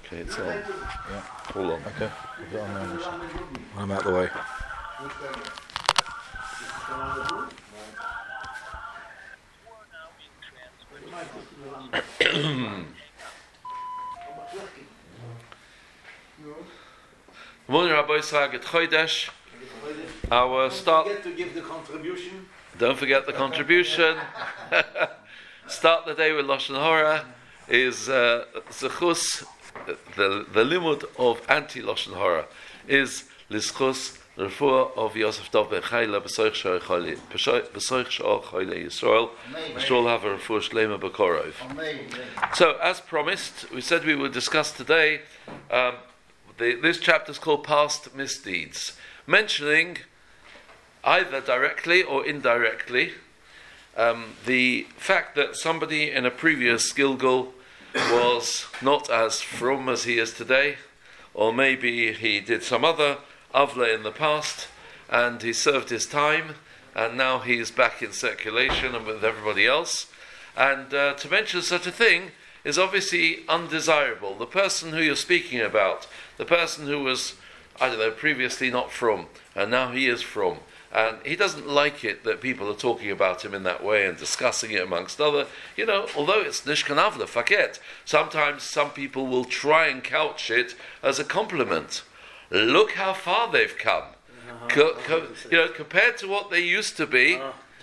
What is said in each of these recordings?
Okay, it's on. Yeah. All on. Okay. I'm out the way. Morning, Rabbi Yisrael, Get Chodesh. Our start. Don't forget to give the contribution. Don't forget the contribution. Start the day with Lashon Hara is Zechus. The limud of anti-Lashon Hara is Lischus Refuah of Yosef Dov Ben Chayla B'soich Shor Chayla Yisrael. Shall have a Refuah Shlema B'Korov. So, as promised, we said we would discuss today. This chapter is called Past Misdeeds, mentioning either directly or indirectly the fact that somebody in a previous Gilgal was not as frum as he is today, or maybe he did some other avla in the past and he served his time and now he's back in circulation and with everybody else. And to mention such a thing is obviously undesirable. The person who you're speaking about, the person who was, previously not frum and now he is frum, and he doesn't like it that people are talking about him in that way and discussing it amongst other, although it's Nishkan Avla, faket, sometimes some people will try and couch it as a compliment. Look how far they've come. Compared to what they used to be,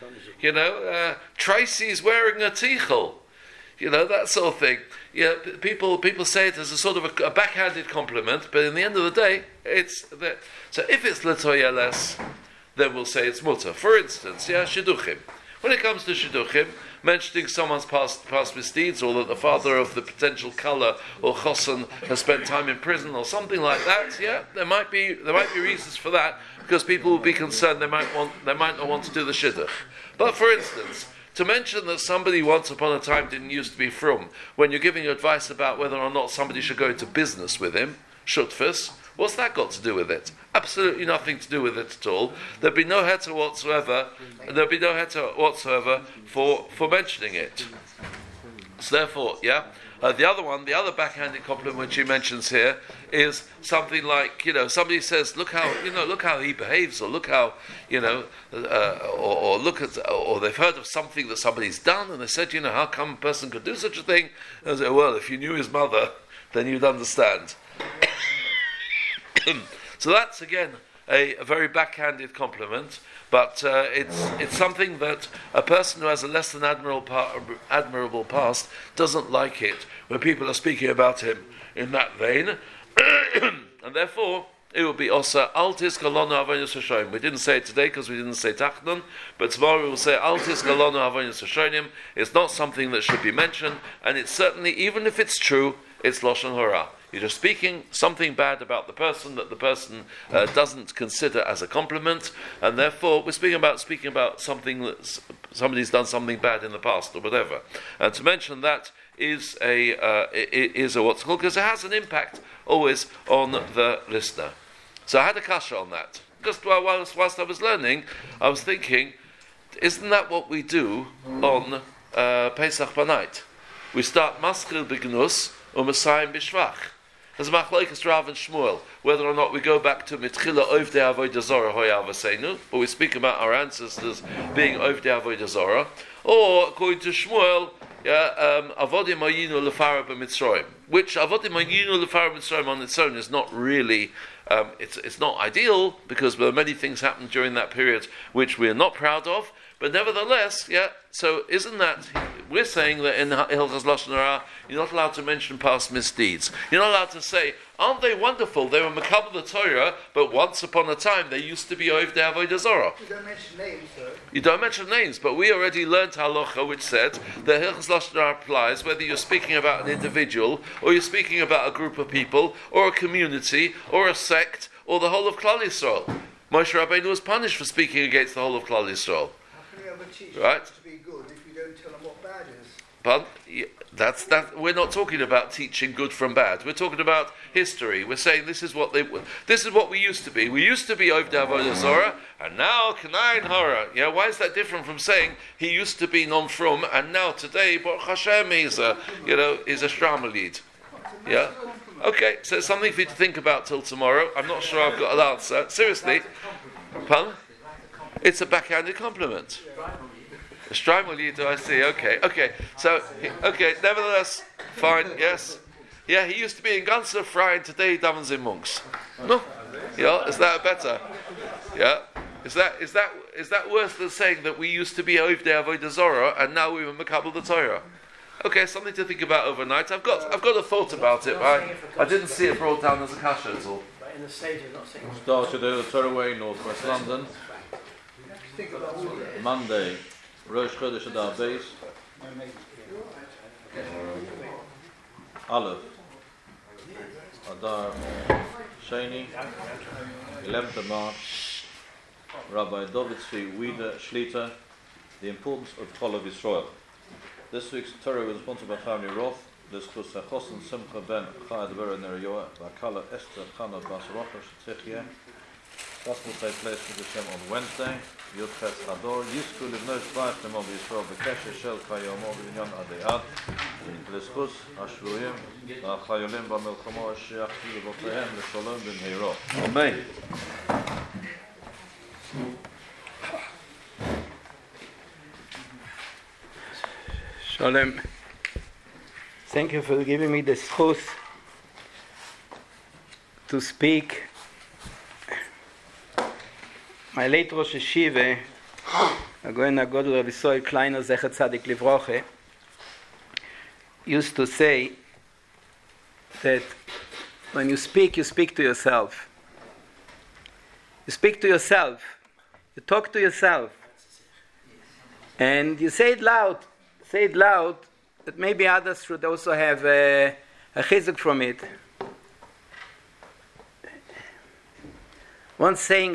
Tracy's wearing a tichel, that sort of thing. People say it as a sort of a backhanded compliment, but in the end of the day, it's that. So if it's L'toyeles, then we'll say it's mutter. For instance, shidduchim. When it comes to shidduchim, mentioning someone's past misdeeds, or that the father of the potential kala or chosan has spent time in prison, or something like that, there might be reasons for that, because people will be concerned they might not want to do the shidduch. But for instance, to mention that somebody once upon a time didn't used to be frum, when you're giving advice about whether or not somebody should go into business with him, shutfus, what's that got to do with it? Absolutely nothing to do with it at all. There'd be no heter whatsoever. For mentioning it. So therefore, the other backhanded compliment which he mentions here is something like, somebody says, look how he behaves, or look how, or they've heard of something that somebody's done, and they said, how come a person could do such a thing? And they say, well, if you knew his mother, then you'd understand. So that's again a very backhanded compliment, but it's something that a person who has a less than admirable past doesn't like it when people are speaking about him in that vein, and therefore it will be osa altis galonu avonos hashonim. We didn't say it today because we didn't say tachnun, but tomorrow we will say altis galonu avonos hashonim. It's not something that should be mentioned, and it's certainly, even if it's true, it's lashon hara. You're just speaking something bad about the person that the person doesn't consider as a compliment, and therefore we're speaking about something that somebody's done something bad in the past or whatever. And to mention that is a what's called, because it has an impact always on the listener. So I had a kasha on that. Just whilst I was learning, I was thinking, isn't that what we do on Pesach B'night? We start Maschil B'gnus or Messiah B'shvach. There's a machlokes Rav and Shmuel, whether or not we go back to Mitchila Ovdei Avodah Zorah Hoya Avasenu, but we speak about our ancestors being Ovdei Avodah Zorah, or according to Shmuel, Avodim Ayinu Lefara B'Mitzrayim, which Avodim Ayinu Lefara B'Mitzrayim on its own is not really, it's not ideal, because there are many things happened during that period which we are not proud of, but nevertheless, so isn't that, we're saying that in Hilchos Lashon Hara, you're not allowed to mention past misdeeds. You're not allowed to say, aren't they wonderful? They were Makabel the Torah, but once upon a time they used to be Ovdei Avodah Zorah. You don't mention names, though. You don't mention names, but we already learned halacha which said that Hilchos Lashon Hara applies whether you're speaking about an individual, or you're speaking about a group of people, or a community, or a sect, or the whole of Klal Yisrael. Moshe Rabbeinu was punished for speaking against the whole of Klal Yisrael. How can you ever teach Right. to be good if you don't tell them what bad is? But that we're not talking about teaching good from bad. We're talking about history. We're saying this is what we used to be. We used to be Ovdei Avodah Zorah, and now Kanayin Hara. Why is that different from saying he used to be non-frum, and now today Baruch Hashem is a Shramalid? Yeah? Okay, so it's something for you to think about till tomorrow. I'm not sure I've got an answer. Seriously. Pardon? It's a backhanded compliment. A Streimel Yidu, I see. Okay. So, nevertheless, fine, yes. Yeah, he used to be in Ganser Freien, today he davens in Monks. No? Yeah, is that better? Yeah? Is that worse than saying that we used to be Ovdei Avodah Zorah and now we were Makabel the Torah? Okay, something to think about overnight. I've got a thought about it, but I didn't see it brought down as a kasha at all. But in the stage of not saying. Started the Torah Way, Northwest London. Monday, Rosh Chodesh Adar Beis. Aleph, Adar Sheni, 11th of March. Rabbi David Tzvi Wieder Shlita, The Importance of Chol Yisrael. This week's Torah was sponsored by Family Roth. This was Chosin Simcha Ben Chayad Vera Neryoah, Bakala Esther Chana Basarocha Shetzichye. That will take place with Hashem on Wednesday. Yud Ches Ador. Yisku Livnosh Bayach Nemo Yisrael Bekeshe Shel Kayomo V'Inyan Adeyad. L'Zchus Hashvuyim V'Chayolim B'Melchamo She'achzu L'Votehem L'Sholom B'Mheiro. Amen. Shalom. Thank you for giving me the zchus to speak. My late Rosh Hashiva, Agoin HaGodol Rav Yisrael Kleiner Zecher Tzadik Livroche, used to say that when you speak to yourself. You speak to yourself. You talk to yourself. And you say it loud, that maybe others should also have a chizuk from it. Once saying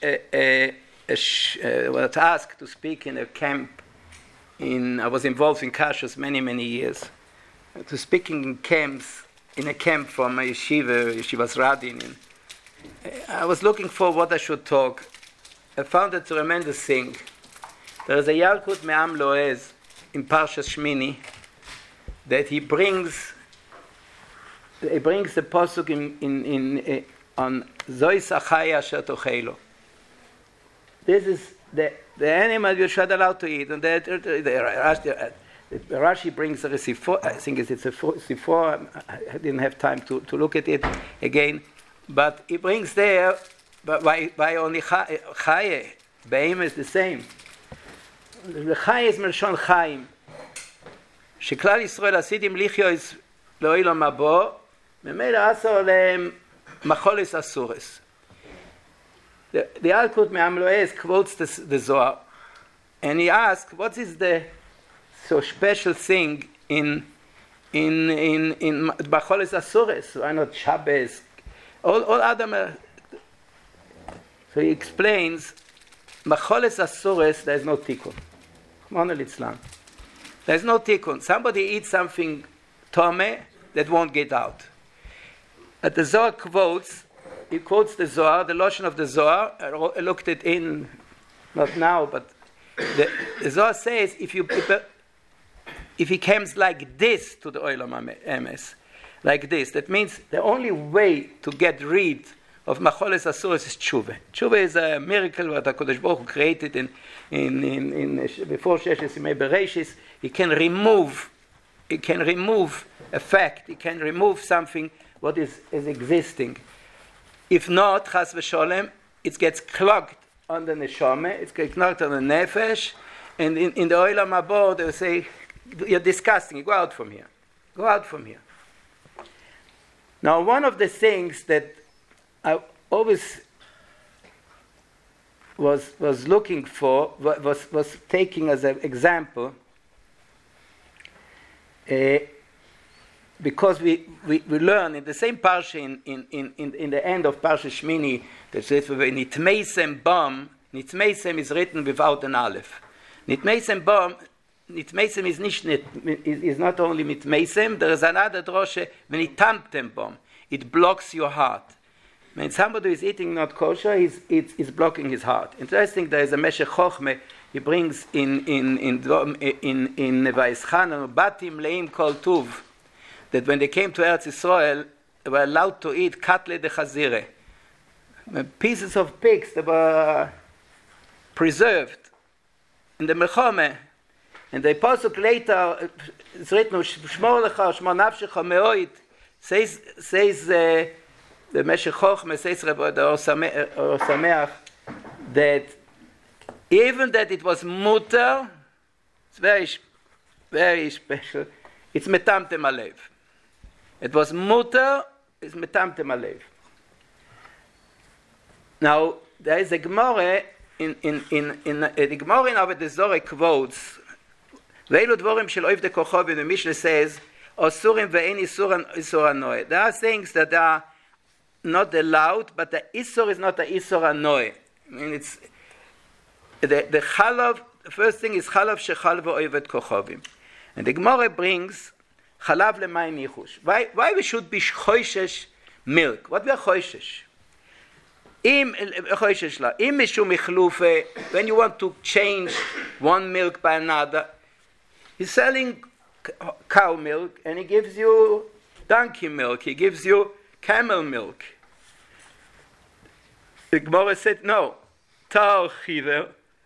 was asked to speak in a camp, I was involved in kashas many years, to speaking in camps, in a camp from a yeshivas Radin. I was looking for what I should talk. I found a tremendous thing. There is a Yalkut Me'am Loez in Parshas Shmini that he brings the pasuk in on Zois Achaya Asher Tochelo. This is the animal you should allow to eat, and Rashi brings a Sifo. I think it's a Sifo. I didn't have time to look at it again, but he brings there. But why only Chaye? Be'im is the same. The Chaye is Melshon Chaim. שכלל ישראל עשיתם ליחיוס לאוילום הבא, ממילא אסור עליהם מחולס אסורס. The Alkut Me'am Loez quotes the Zohar, and he asks, what is the so special thing in Macholes Asures? Why not Shabbos? All other. So he explains, Macholes Asures, there is no tikkun. Mon al-Islam. There is no tikkun. Somebody eats something tomeh that won't get out. But the Zohar quotes the Zohar, the Lashon of the Zohar. I looked it in, not now, but the Zohar says if he comes like this to the Olam Emes, like this, that means the only way to get rid of Macholes Asuros is tshuva. Tshuva is a miracle that HaKadosh Baruch Hu created in before Sheshes Yimei Bereshis. He can remove a fact. He can remove something what is existing. If not, Chas v'Sholem, it gets clogged on the neshama, it gets clogged on the nefesh, and in the Olam Haba they say, you're disgusting, go out from here. Go out from here. Now, one of the things that I always was looking for, was taking as an example, because we learn in the same parsha in the end of Parsha Shmini that says Nitmeisem Bam. Nitmeisem is written without an aleph. Nitmeisem Bam. Nitmeisem is not only Nitmeisem. There is another droshe when Nitamtem Bam. It blocks your heart. When somebody is eating not kosher, it's blocking his heart. Interesting. There is a Meshech Chochmeh. He brings in Vayischan Batim Leim Kol Tuv. that when they came to Eretz Yisrael, they were allowed to eat katle de chazire, pieces of pigs that were preserved in the Melchome. And the Pasuk later, it's written, Shmor lecha, shmor nafshecha me'oid, says the Meshech Chochmah, says Rabbi Or Sameach, that even that it was mutter, it's very, very special, it's metamtem alev. It was mutter, it's metamtem alev. Now, there is a Gemara in the Gemara in Avodah Zorah quotes, Ve'elu dvorim shel oivdei kochovim, the Mishnah says, Osurim ve'en isur anoe. There are things that are not allowed, but the isur is not the isur anoe. I mean, it's the chalav. The first thing is chalav shechal ve'oived kochovim, and the Gemara brings chalav lemayim yichush. Why we should be choishesh milk? What we are choishesh? Im mishum ichlufe. When you want to change one milk by another, he's selling cow milk, and he gives you donkey milk. He gives you camel milk. The Gemara said no. Tar chiver.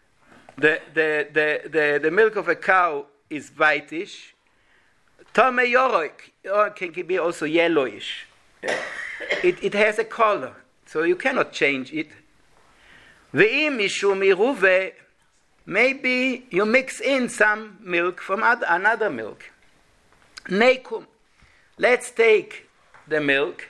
The milk of a cow is whitish. Tame yorok can be also yellowish. It has a color, so you cannot change it. Ve'im mishum iruve. Maybe you mix in some milk from another milk. Nekum. Let's take the milk.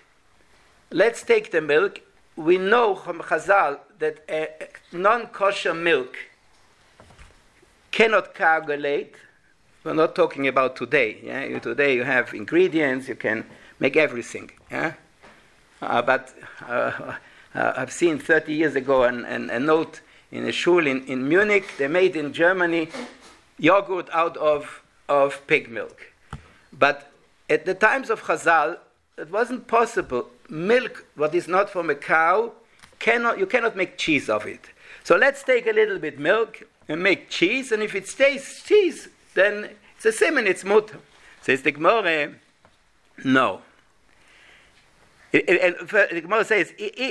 We know from Chazal that non-kosher milk cannot coagulate. We're not talking about today. Yeah? Today you have ingredients, you can make everything. Yeah? But I've seen 30 years ago a note in a shul in Munich. They made in Germany yogurt out of pig milk. But at the times of Chazal, it wasn't possible. Milk, what is not from a cow, you cannot make cheese of it. So let's take a little bit milk and make cheese, and if it stays cheese, then it's the same and it's mutter. Says the Gemara, no. The Gemara says,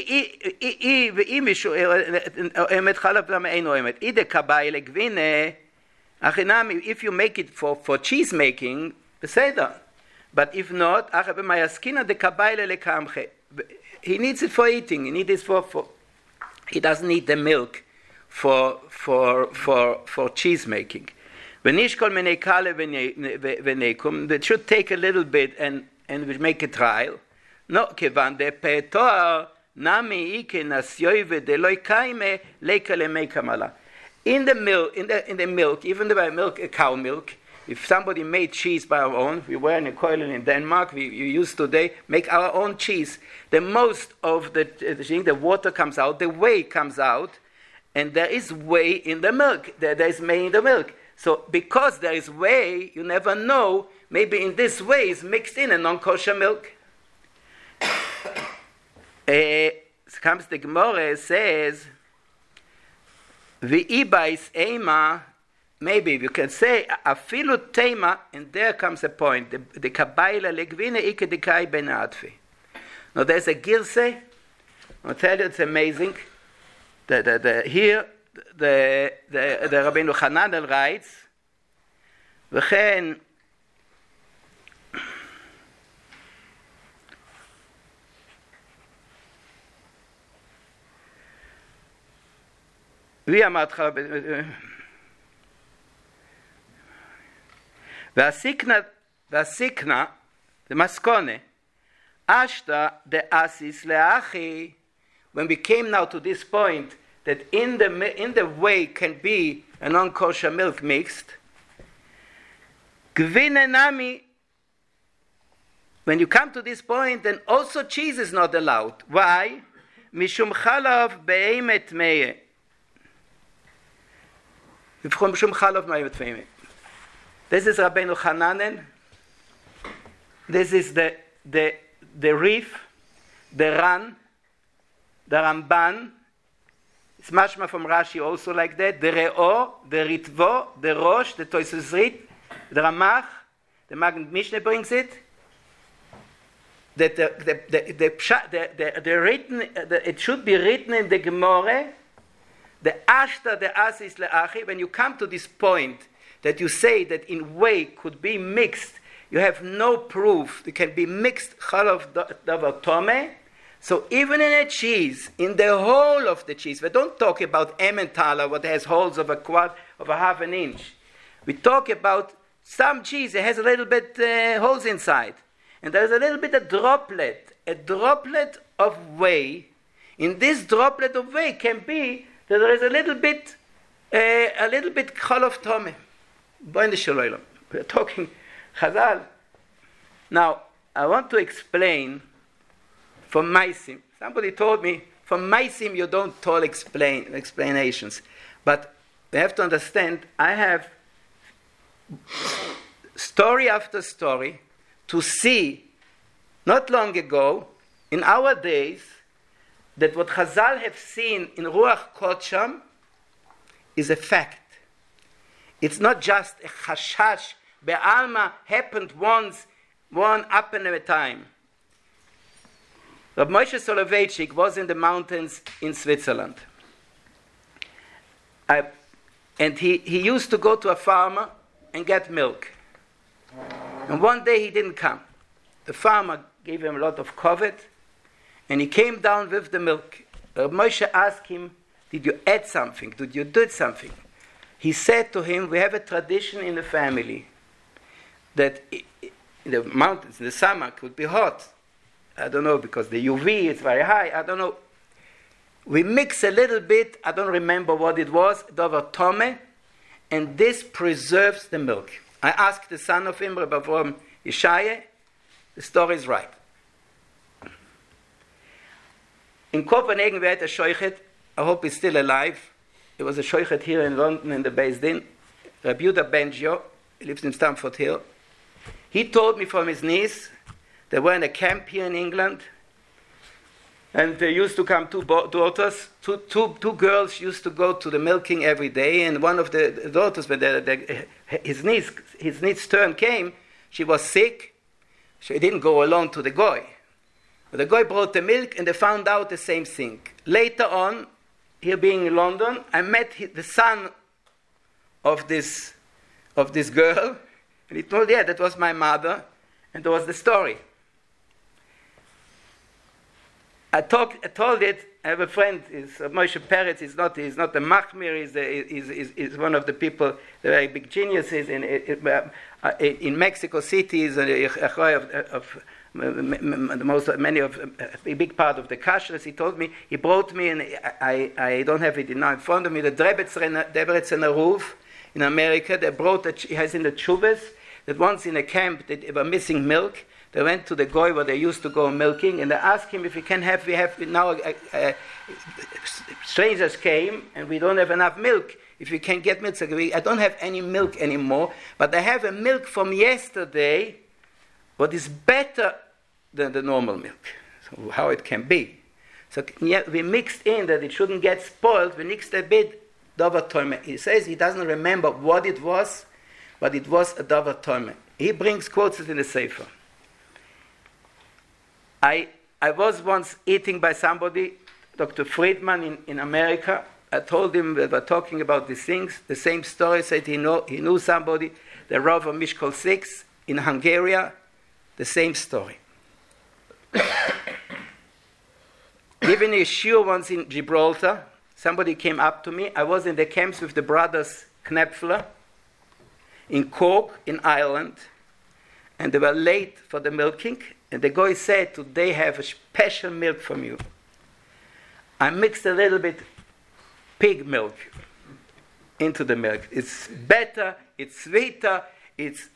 if you make it for cheese making, but if not, he needs it for eating. He needs it for he doesn't need the milk for cheese making. They should take a little bit and make a trial. No, kevan de petoar nami ike nasyoive de loy kaime lekale mekamala. In the milk, even the milk, cow milk. If somebody made cheese by our own, we were in a koilel in Denmark. We use today make our own cheese. The most of the water comes out, the whey comes out, and there is whey in the milk. There is whey in the milk. So because there is whey, you never know. Maybe in this way is mixed in a non-kosher milk. Comes the Gemara, says, "V'ibais ema." Maybe you can say afilu tema, and there comes a point. The kabayla legvine ike dekai ben atfi. Now there's a girse. I'll tell you, it's amazing. Here the Rabbeinu Hananel writes, "V'chen." Vasikna, the maskone, ashta de asis leachi. When we came now to this point that in the whey can be a non-kosher milk mixed, gvine nami. When you come to this point, then also cheese is not allowed. Why? Mishum chalav be'emet meye. Mishum chalav be'emet meye. This is Rabbeinu Hananen. This is the Rif, the Ran, the Ramban. It's mashma from Rashi also like that. The Re'or, the Ritvo, the Rosh, the Toysus Rit, the Ramach, the Magid Mishneh brings it. that it should be written in the Gemara, the ashta the asis le'achi, when you come to this point that you say that in whey could be mixed, you have no proof it can be mixed chalav davar tomeh. So even in a cheese, in the whole of the cheese, we don't talk about Emmentaler, what has holes of a half an inch. We talk about some cheese, it has a little bit holes inside. And there's a little bit of droplet of whey. In this droplet of whey can be that there is a little bit chalav tomeh. We're talking Chazal. Now, I want to explain from Maisim. Somebody told me, from Maisim you don't tell explanations. But we have to understand, I have story after story to see, not long ago, in our days, that what Chazal have seen in Ruach Kodsham is a fact. It's not just a chashash, be'alma, happened once, one upon a time. Rabbi Moshe Soloveitchik was in the mountains in Switzerland. And he used to go to a farmer and get milk. And one day he didn't come. The farmer gave him a lot of covet, and he came down with the milk. Rabbi Moshe asked him, did you add something? Did you do something? He said to him, we have a tradition in the family that in the mountains, in the summer, it would be hot. I don't know, because the UV is very high. I don't know. We mix a little bit, I don't remember what it was, davar tomeh, and this preserves the milk. I asked the son of him, Rabbi Avraham Yeshaya, the story is right. In Copenhagen we had a shoichet, I hope he's still alive. There was a shoichet here in London in the Beis Din, Rabbi Yehuda Bengio, he lives in Stamford Hill. He told me from his niece, they were in a camp here in England, and there used to come two daughters, two girls used to go to the milking every day, and one of the daughters, when his niece's turn came, she was sick, she didn't go alone to the goy. But the goy brought the milk, and they found out the same thing. Later on, here being in London, I met the son of this girl, and he told, yeah, that was my mother, and that was the story. I told it. I have a friend, Moshe Peretz. He's not a machmir. He's one of the people, the very big geniuses in Mexico City. He's a big part of the kashrus. He told me, he brought me, and I don't have it now in front of me, the Debrecen Aruv in America. They brought, he has in the chuvas, that once in a camp they were missing milk. They went to the goy where they used to go milking, and they asked him if we can have, now strangers came, and we don't have enough milk. If you can get milk, so I don't have any milk anymore, but I have a milk from yesterday, what is better than the normal milk. So how it can be. So yeah, we mixed in that it shouldn't get spoiled. We mixed a bit davar tomeh. He says he doesn't remember what it was, but it was a davar tomeh. He brings quotes in the Sefer. I was once eating by somebody, Dr. Friedman in America. I told him that we're talking about these things. The same story, said he knew somebody, the Rav of Mishkol 6 in Hungary. The same story. Given a shiur once in Gibraltar, somebody came up to me. I was in the camps with the brothers Knepfler in Cork, in Ireland, and they were late for the milking. And the guy said, today have a special milk from you. I mixed a little bit pig milk into the milk. It's better, it's sweeter, it's...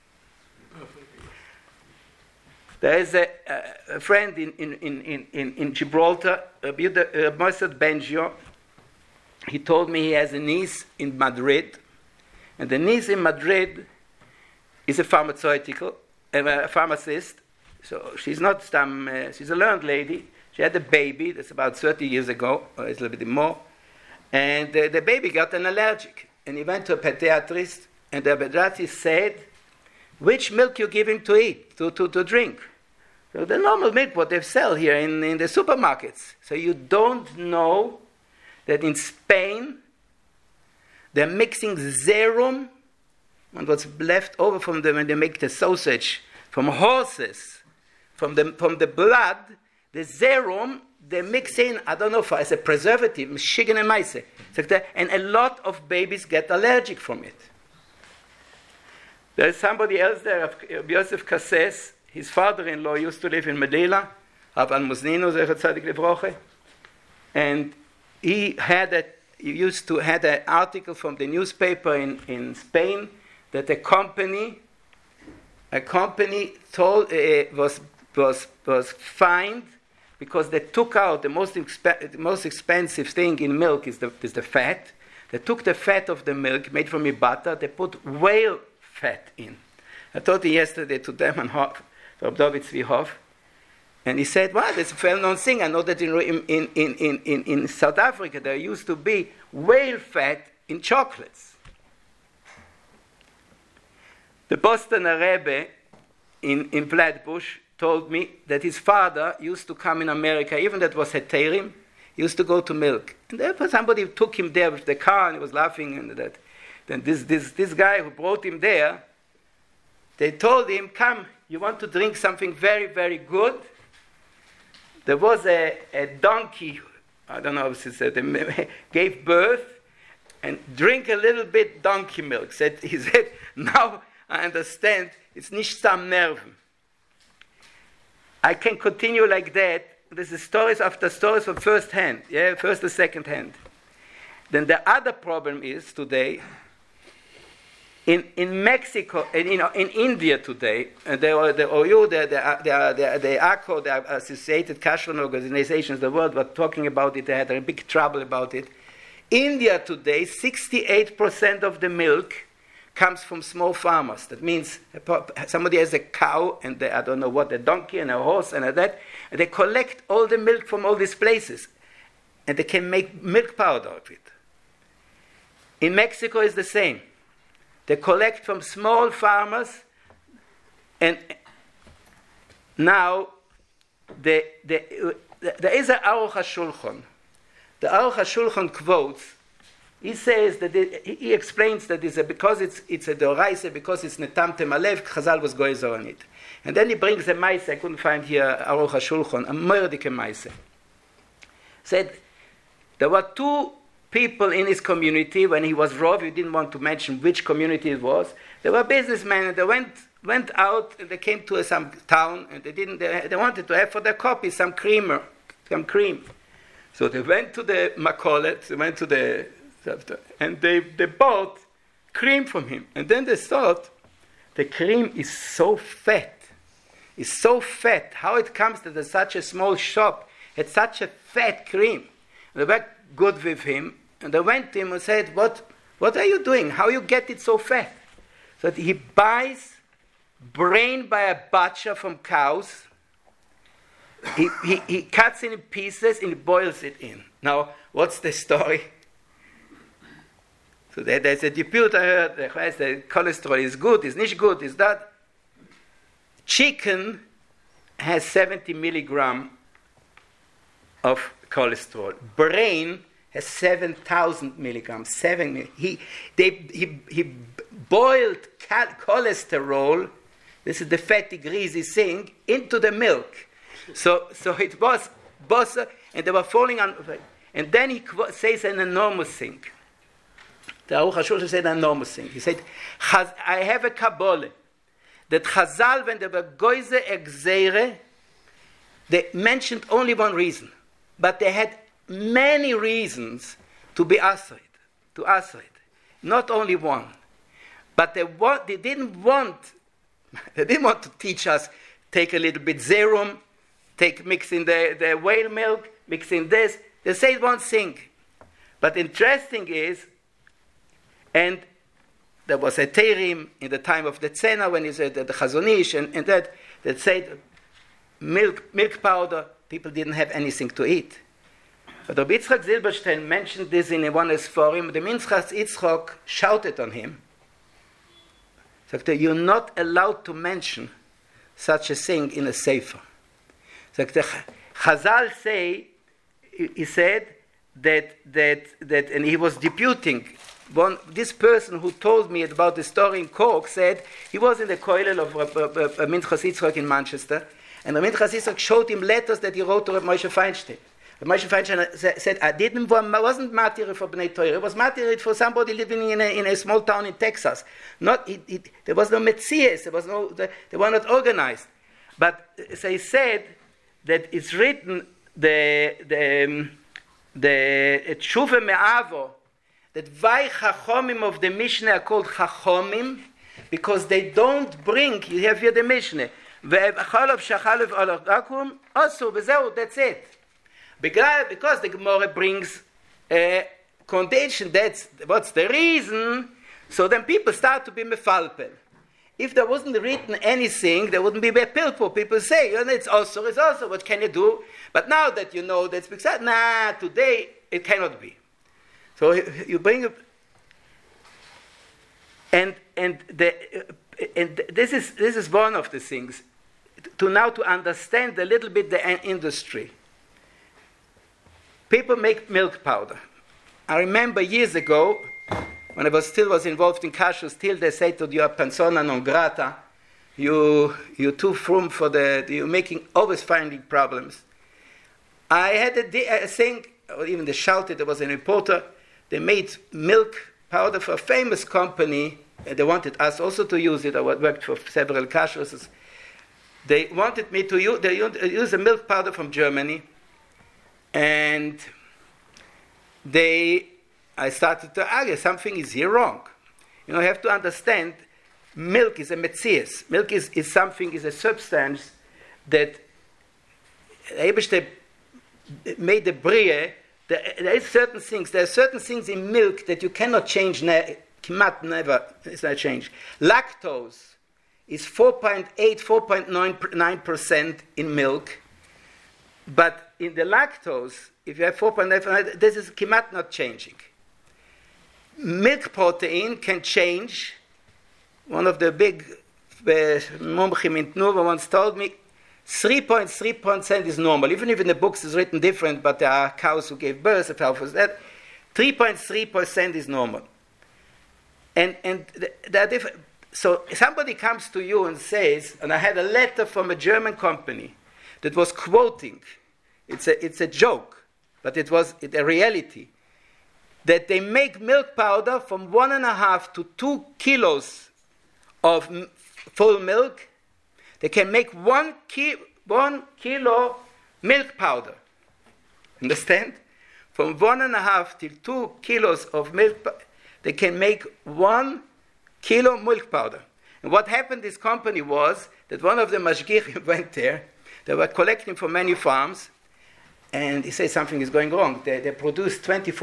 There is a friend in Gibraltar, Moshe Bengio. He told me he has a niece in Madrid. And the niece in Madrid is a pharmacist. So she's not she's a learned lady. She had a baby, that's about 30 years ago, or a little bit more. And the baby got an allergic. And he went to a pediatrist, and the pediatrist said, which milk you give him to eat, to drink? So the normal milk what they sell here in the supermarkets. So you don't know that in Spain they're mixing serum and what's left over from them when they make the sausage from horses, from the blood, the serum they mix in, I don't know, as a preservative, Michigan and Meise. And a lot of babies get allergic from it. There's somebody else there, Yosef Kasses. His father-in-law used to live in Medela, Rav Al-Muznino, Zecher Tzadik Livroche, and he used to had an article from the newspaper in Spain that a company was fined because they took out the most expensive thing in milk is the fat. They took the fat of the milk made from butter. They put whale fat in. I told him yesterday to them and Reb David Zvi Hoff, and he said, "Well, that's a well-known thing. I know that in South Africa there used to be whale fat in chocolates." The Bostoner Rebbe in Flatbush told me that his father used to come in America, even that was heterim, he used to go to milk. And therefore somebody took him there with the car and he was laughing and that. Then this guy who brought him there, they told him, "Come, you want to drink something very, very good?" There was a donkey, I don't know if it's gave birth, and drink a little bit donkey milk. He said, "Now I understand, it's nicht sam Nerven." I can continue like that. This is stories after stories from first hand, first or second hand. Then the other problem is today, in Mexico, and in India today, the OU, the ACO, the Associated Kashrut Organizations of the world, were talking about it. They had a big trouble about it. India today, 68% of the milk comes from small farmers. That means somebody has a cow and I don't know what, a donkey and a horse and that, and they collect all the milk from all these places, and they can make milk powder of it. In Mexico, it's the same. They collect from small farmers, and now there is an Aruch HaShulchan. The Aruch HaShulchan quotes. He says that he explains that because it's a Doraisa, because it's Netamtem Alev, Chazal was goizer on it. And then he brings a Maise. I couldn't find here Aruch HaShulchan, a Mordike Maise. Said there were two people in his community when he was Rov. He didn't want to mention which community it was. They were businessmen, and they went out and they came to some town, and they wanted to have for their coffee some cream. So they went to the Makolet. They went to and they bought cream from him. And then they thought, the cream is so fat. It's so fat. How it comes that there's such a small shop had such a fat cream? And they were good with him. And they went to him and said, what are you doing? How you get it so fat? So he buys brain by a butcher from cows. He cuts it in pieces and he boils it in. Now, what's the story? So there's a dispute I heard, the cholesterol is good, is not good, is that. Chicken has 70 milligram of cholesterol. Brain has 7,000 milligrams. He boiled cholesterol, this is the fatty, greasy thing, into the milk. So it was, and they were falling on, and then he says an enormous thing. The Aruch HaShulchan said an enormous thing. He said, I have a Kabbalah, that Chazal, when they were goize exere, they mentioned only one reason, but they had many reasons to be asrid, not only one. But they didn't want to teach us, take a little bit serum, mix in the whale milk, mix in this. They said one thing. But interesting is, and there was a terim in the time of the Tzena when he said that the Chazon Ish and that said milk powder, people didn't have anything to eat. But Rabbi Yitzchak Zilberstein mentioned this in one of his forum. The Minchas Yitzchak shouted on him. He said, you're not allowed to mention such a thing in a sefer. So the Chazal say, he said that, and he was disputing. This person who told me about the story in Cork said he was in the kollel of Minchas Yitzchak in Manchester, and Minchas Yitzchak showed him letters that he wrote to Reb Moshe Feinstein. Reb Moshe Feinstein said, I wasn't martyr for Bnei Torah, it was martyr for somebody living in a small town in Texas. There was no metzias, they were not organized. But so he said that it's written, the Tshuva Me'avo, that Vai Chachomim of the Mishnah are called Chachomim because they don't bring, you have here the Mishnah, Ve'echolov Shachalov Olachakum, also, that's it. Because the Gemara brings a condition, that's what's the reason, so then people start to be mefalpel. If there wasn't written anything, there wouldn't be a pilpul. People say, it's also, what can you do? But now that you know that's because, today it cannot be. So you bring up, and this is one of the things to understand a little bit the industry. People make milk powder. I remember years ago when I was involved in kashrus. Still they say to you, persona non grata. You're too frum for you're always finding problems. I had a thing, or even they shouted. There was a reporter. They made milk powder for a famous company. They wanted us also to use it. I worked for several kashrus. They wanted me to use a milk powder from Germany. And I started to argue, something is here wrong. You have to understand, milk is a metzias. Milk is a substance that Eibishter made the brie. There are certain things in milk that you cannot change, kimat never, it's not changed. Lactose is 4.9% in milk, but in the lactose, if you have 4.9%, this is kimat not changing. Milk protein can change. One of the big mumchim in Tnuva once told me 3.3% is normal. Even if in the books it's written different, but there are cows who gave birth, if help was that, 3.3% is normal. And there are different. So somebody comes to you and says, and I had a letter from a German company that was quoting, it's a joke, but it was a reality, that they make milk powder from 1.5 to 2 kilos of full milk. They can make 1 kilo milk powder. Understand? From 1.5 to 2 kilos of milk, they can make 1 kilo milk powder. And what happened this company was that one of the mashgichim went there. They were collecting from many farms, and he said something is going wrong. They produced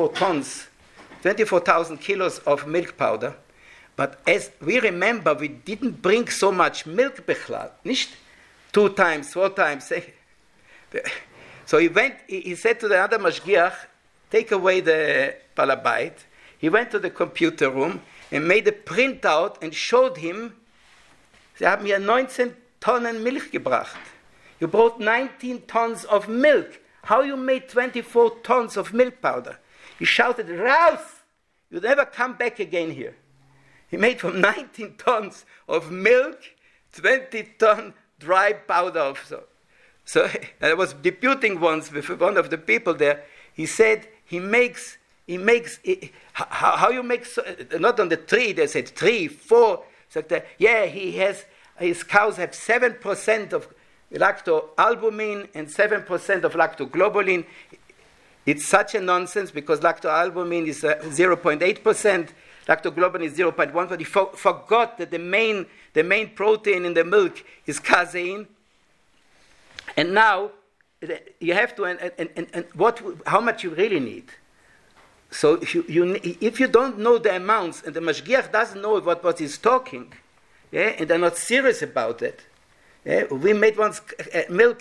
24,000 kilos of milk powder. But as we remember, we didn't bring so much milk bechlal. Nicht 2 times, 4 times. So he said to the other mashgiach, take away the balabait. He went to the computer room and made a printout and showed him, sie haben mir 19 Tonnen Milch gebracht. You brought 19 tons of milk. How you made 24 tons of milk powder? He shouted, Raus! You'll never come back again here. He made from 19 tons of milk, 20 ton dry powder. So I was disputing once with one of the people there. He said he makes how you make, not on the tree, they said 3, 4. So his cows have 7% of lactoalbumin and 7% of lactoglobulin. It's such a nonsense because lactoalbumin is 0.8%, lactoglobulin is 0.1%, but he forgot that the main protein in the milk is casein. And now you have to, and how much you really need. So if you don't know the amounts, and the mashgiach doesn't know what he's talking, and they're not serious about it, we made once milk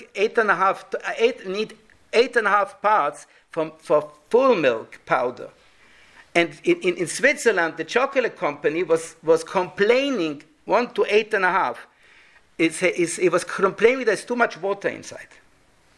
8.5 parts for full milk powder. And in Switzerland, the chocolate company was complaining 1 to 8.5. It was complaining there's too much water inside.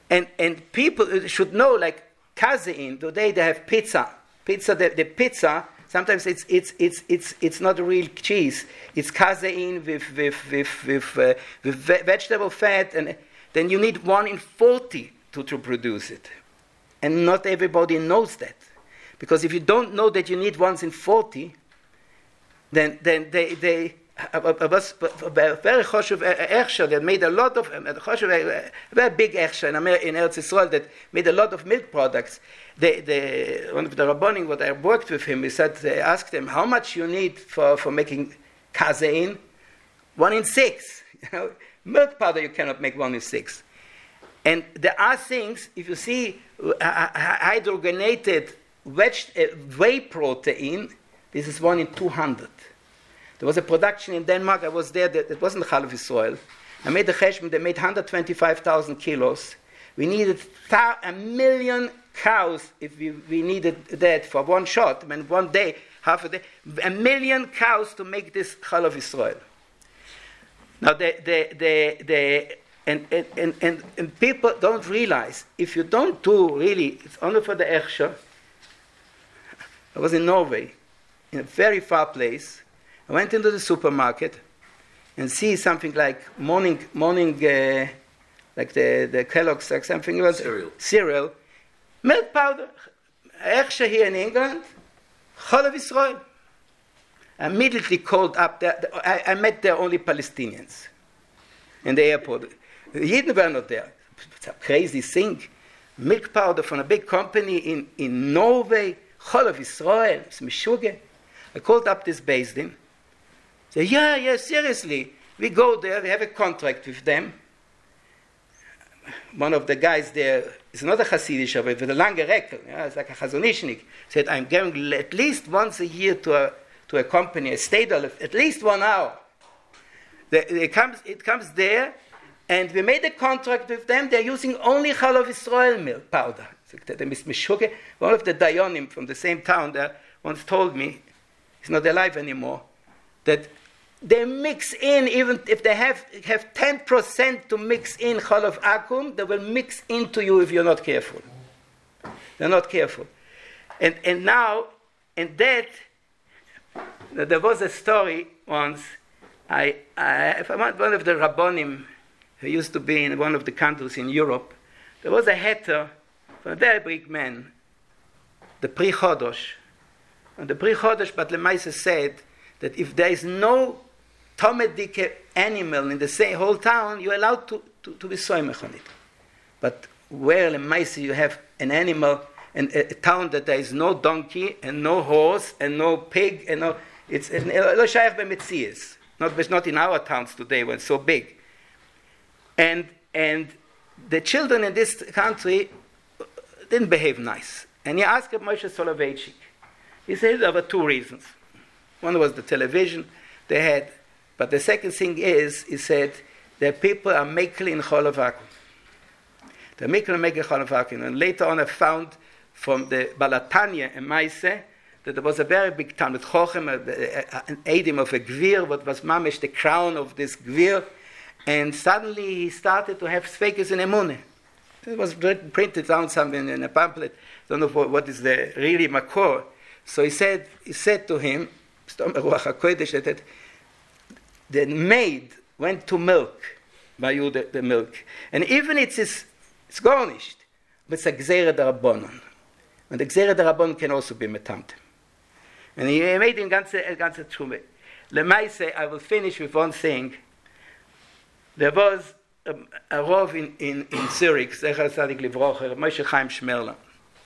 And people should know, like casein, today they have pizza. The pizza, sometimes it's not real cheese. It's casein with vegetable fat, and then you need 1 in 40 to produce it. And not everybody knows that. Because if you don't know that you need 1 in 40, then they was very choshev echsher that made a lot of very big echsher in Eretz Yisrael that made a lot of milk products. One of the rabbonim, what I worked with him, they asked him how much you need for making casein. 1 in 6. Milk powder you cannot make 1 in 6. And there are things, if you see hydrogenated whey protein, this is 1 in 200. There was a production in Denmark, I was there, it wasn't Chalav Yisrael. I made the cheshbon, they made 125,000 kilos. We needed 1 million cows if we needed that for one shot. I mean, one day, half a day, 1 million cows to make this Chalav Yisrael. Now, and people don't realize, if you don't do really, it's only for the Echsher. I was in Norway, in a very far place. I went into the supermarket and see something like morning, like the Kellogg's, like something was cereal, milk powder, Echsher here in England, Chalav Yisrael. I immediately called up I met there only Palestinians in the airport. The Yidden were not there. It's a crazy thing. Milk powder from a big company in Norway, Chalav Yisrael, it's Meshuggah. I called up this Beis Din. Say, yeah, seriously. We go there, we have a contract with them. One of the guys there is not a Hasidish, but with a lange rekel. It's like a Chazonishnik. Said, I'm going at least once a year to a company, a state, at least 1 hour. It comes there, and we made a contract with them. They're using only Chalav Yisrael milk powder. One of the Dayanim from the same town there once told me, he's not alive anymore, that they mix in, even if they have 10% to mix in Chalav Akum, they will mix into you if you're not careful. They're not careful. And now, and that, there was a story once, one of the Rabbonim who used to be in one of the countries in Europe, there was a hatter from a very big man, the Pri Chodosh. And the Pri Chodosh, but Lemaisa said that if there is no Tomedike animal in the same whole town, you're allowed to be soymech on it. But where Lemaisa you have an animal, and a town that there is no donkey, and no horse, and no pig, and no... It's lo shayach b'metzias. Not in our towns today when it's so big. And the children in this country didn't behave nice. And he asked Moshe Soloveitchik. He said there were 2 reasons. One was the television they had, but the second thing is, he said, that people are making in Chalav Akum. They're making Chalav Akum. And later on I found from the Balatanya in Maise that there was a very big Talmud Chochem, an Eidim of a Gvir, what was mamish the crown of this Gvir, and suddenly he started to have Sfeikos in Emunah. It was printed down somewhere in a pamphlet. I don't know what is the really makor. So he said to him, that the maid went to milk, the milk. And even it's garnished, but it's a Gzeira D'Rabbanan. And the Gzeira D'Rabbanan can also be metamtem. And he made in ganze Tshume. Lemaise, I will finish with one thing. There was a Rov in Zurich, Zecher Tzadik Livrocher, Moshe Chaim Shmerla.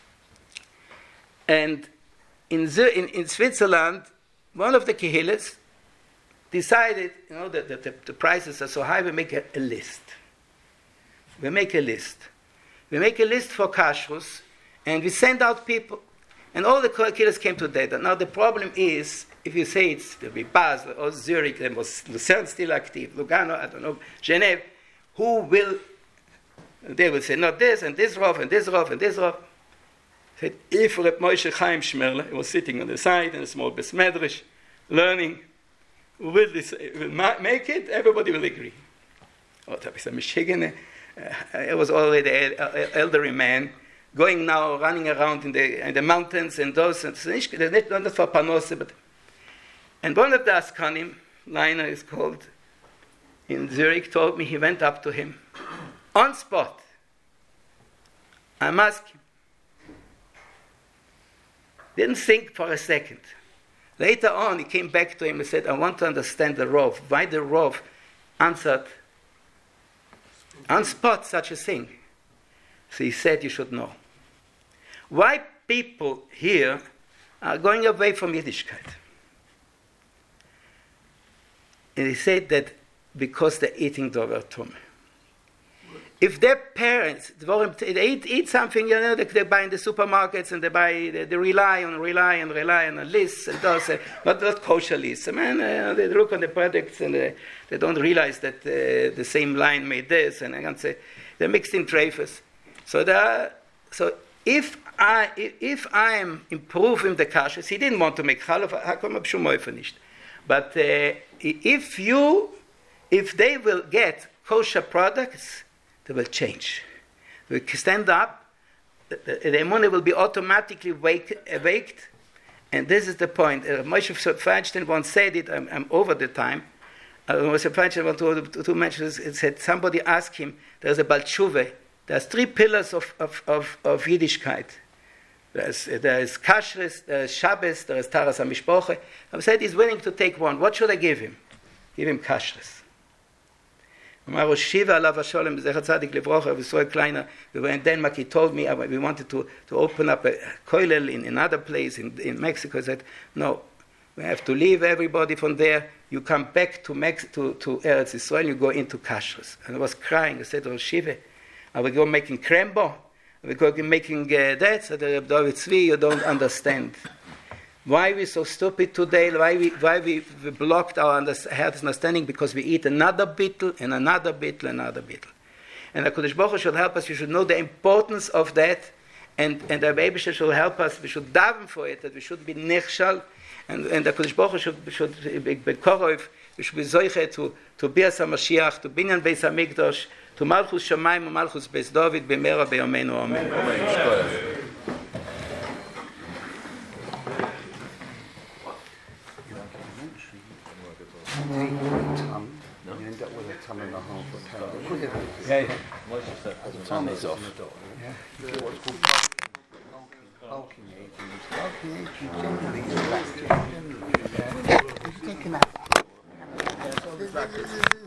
And in Switzerland, one of the Kehillas decided, that the prices are so high, we make a list. We make a list for kashrus, and we send out people. And all the Kehillas came to data. Now the problem is, if you say there'll be Basel or Zurich, there was Lucerne still active, Lugano, I don't know, Geneva, they will say, not this, and this Rav, and this Rav, and this Rav. Said, if Reb Moshe Chaim Shmerla was sitting on the side in a small Beis Medrash, learning, will make it, everybody will agree. Oh, that is a Michigan. I was already an elderly man, going now, running around in the mountains and those, and not for Panosse, but... And one of the Askanim, Leiner is called, in Zurich, told me he went up to him, on spot. I'm asking. Didn't think for a second. Later on, he came back to him and said, I want to understand the Rov. Why the Rov answered on spot such a thing? So he said, you should know. Why people here are going away from Yiddishkeit? And he said that because they're eating Dover Tum. If their parents, they eat something, they buy in the supermarkets and they rely on a list and those, but not kosher lists. They look on the products and they don't realize that the same line made this, and I can say they're mixed in trafers. So if I am improving the kashrus, he didn't want to make challah, but if they will get kosher products, they will change. They will stand up, the emunah will be automatically awaked, and this is the point. Moshe Feinstein once said it, I'm over the time. Moshe Feinstein wanted to mention it, said somebody asked him, there's a Baal Tshuva, there's 3 pillars of Yiddishkeit. There is kashrus, there is Shabbos, there is Taras HaMishpoche. I said he's willing to take one. What should I give him? Give him kashrus. Rosh Shiva Alav Hasholem Zecher Tzadik Livrocha V'Israel Kleiner. We were in Denmark. He told me we wanted to open up a koilel in another place in Mexico. I said, no, we have to leave everybody from there. You come back to Eretz Yisrael. You go into kashrus. And I was crying. I said, Rosh Shiva, are we going making krembo? Are we going making that? So the David Tzvi, you don't understand. Why we so stupid today? Why we blocked our understanding? Because we eat another beetle and another beetle and another beetle. And the Kodesh Baruch Hu should help us. We should know the importance of that, and the Rebbe should help us. We should daven for it, that we should be nichshal, and the Kodesh Baruch Hu should be korov. We should be zoiche to Bias HaMashiach, to Binyan Beis HaMikdash, to Malchus Shamayim and Malchus Beis David b'mera b'yomeinu amen. Tongue, you end up with a tongue and a half or tongue. Yeah. The tongue is off. You get what's called bulking aging. Bulking aging generally is lactic. It's taken out.